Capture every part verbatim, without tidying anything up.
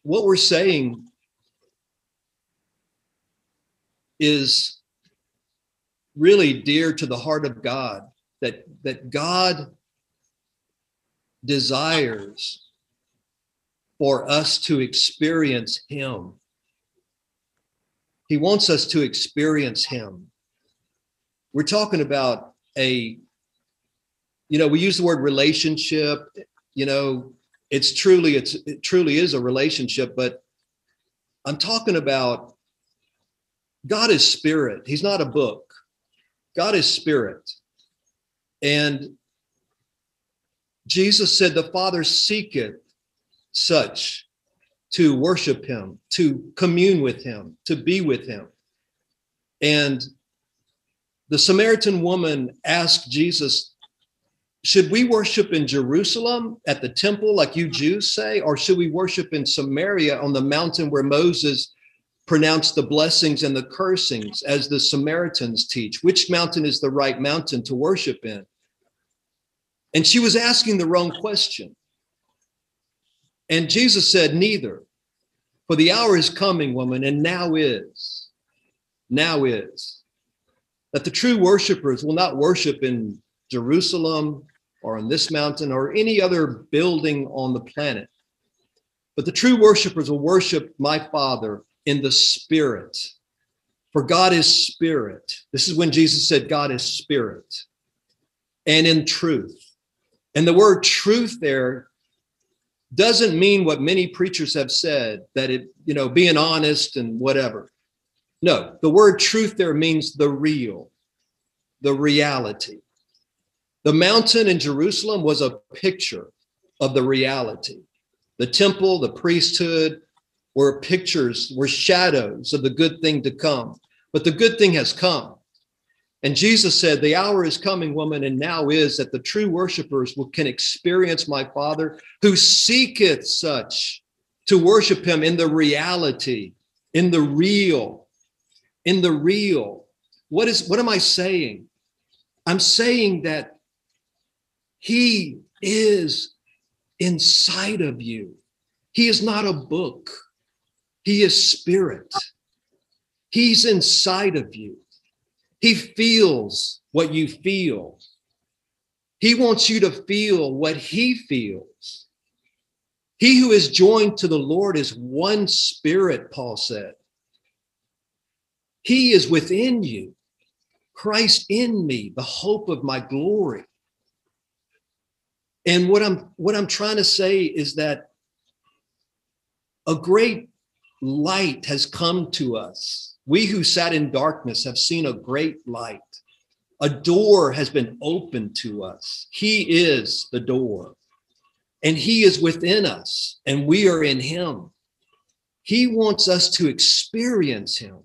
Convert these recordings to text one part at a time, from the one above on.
what we're saying is really dear to the heart of God, that, that God desires for us to experience him. He wants us to experience him. We're talking about a, you know, we use the word relationship, you know, it's truly, it's, it truly is a relationship, but I'm talking about God is spirit. He's not a book. God is spirit. And Jesus said, the Father seeketh such to worship him, to commune with him, to be with him. And the Samaritan woman asked Jesus, should we worship in Jerusalem at the temple like you Jews say, or should we worship in Samaria on the mountain where Moses pronounced the blessings and the cursings as the Samaritans teach? Which mountain is the right mountain to worship in? And she was asking the wrong question. And Jesus said, neither. For the hour is coming, woman, and now is, now is, that the true worshipers will not worship in Jerusalem or on this mountain or any other building on the planet, but the true worshipers will worship my Father in the spirit. For God is spirit. This is when Jesus said God is spirit, and in truth. And the word truth there doesn't mean what many preachers have said, that it, you know, being honest and whatever. No, the word truth there means the real, the reality. The mountain in Jerusalem was a picture of the reality. The temple, the priesthood were pictures, were shadows of the good thing to come. But the good thing has come. And Jesus said, the hour is coming, woman, and now is, that the true worshipers will, can experience my Father, who seeketh such to worship him in the reality, in the real, in the real. What is, what am I saying? I'm saying that he is inside of you. He is not a book. He is spirit. He's inside of you. He feels what you feel. He wants you to feel what he feels. He who is joined to the Lord is one spirit, Paul said. He is within you. Christ in me, the hope of my glory. And what I'm, what I'm trying to say is that a great light has come to us. We who sat in darkness have seen a great light. A door has been opened to us. He is the door, and he is within us, and we are in him. He wants us to experience him.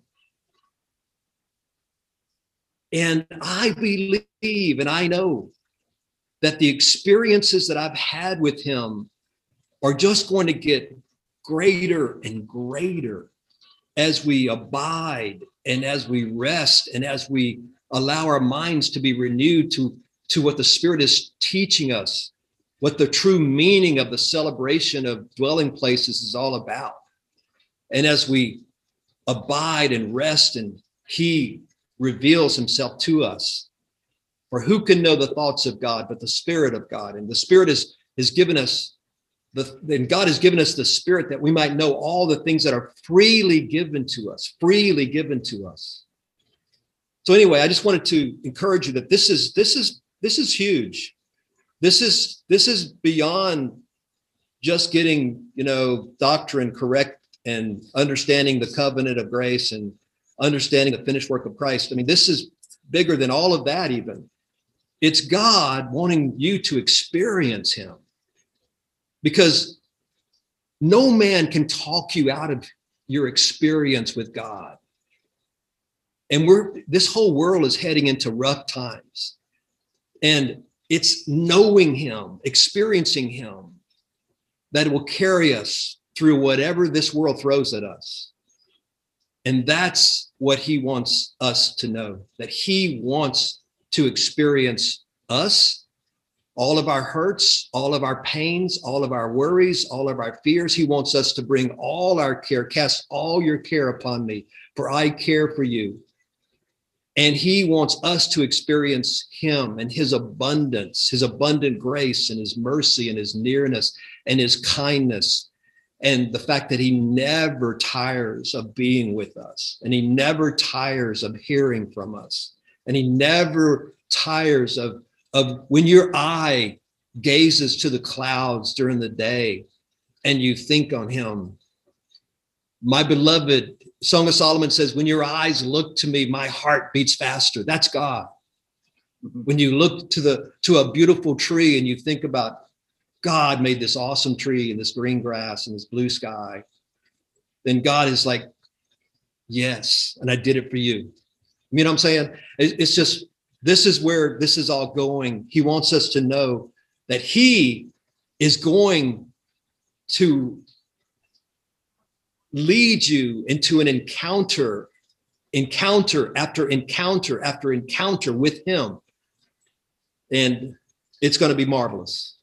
And I believe, and I know that the experiences that I've had with him are just going to get greater and greater as we abide and as we rest and as we allow our minds to be renewed to, to what the Spirit is teaching us, what the true meaning of the celebration of dwelling places is all about. And as we abide and rest, and he reveals himself to us. For who can know the thoughts of God but the Spirit of God? And the Spirit is, is given us The, then God has given us the Spirit that we might know all the things that are freely given to us, freely given to us. So anyway, I just wanted to encourage you that this is, this is, this is huge. This is, this is beyond just getting, you know, doctrine correct and understanding the covenant of grace and understanding the finished work of Christ. I mean, this is bigger than all of that even. It's God wanting you to experience him. Because no man can talk you out of your experience with God. And we're, this whole world is heading into rough times. And it's knowing him, experiencing him, that will carry us through whatever this world throws at us. And that's what he wants us to know, that he wants to experience us all of our hurts, all of our pains, all of our worries, all of our fears. He wants us to bring all our care, cast all your care upon me, for I care for you. And he wants us to experience him and his abundance, his abundant grace and his mercy and his nearness and his kindness. And the fact that he never tires of being with us, and he never tires of hearing from us. And he never tires of, of when your eye gazes to the clouds during the day and you think on him. My beloved, Song of Solomon says, when your eyes look to me, my heart beats faster. That's God. When you look to the to a beautiful tree and you think about God made this awesome tree and this green grass and this blue sky, then God is like, yes, and I did it for you. You know what I'm saying? It's just, this is where this is all going. He wants us to know that he is going to lead you into an encounter, encounter after encounter after encounter with him. And it's going to be marvelous.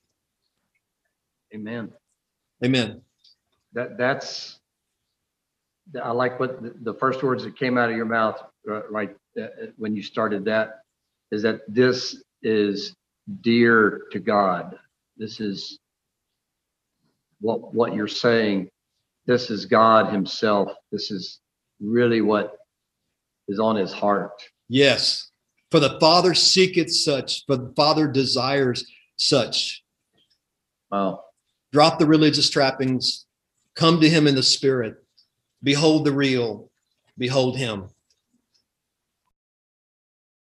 Amen. Amen. That that's, I like what the, the first words that came out of your mouth, uh, right uh, when you started that, is that this is dear to God. This is what what you're saying. This is God himself. This is really what is on his heart. Yes. For the Father seeketh such, for the Father desires such. Wow. Drop the religious trappings, come to him in the spirit, behold the real, behold him.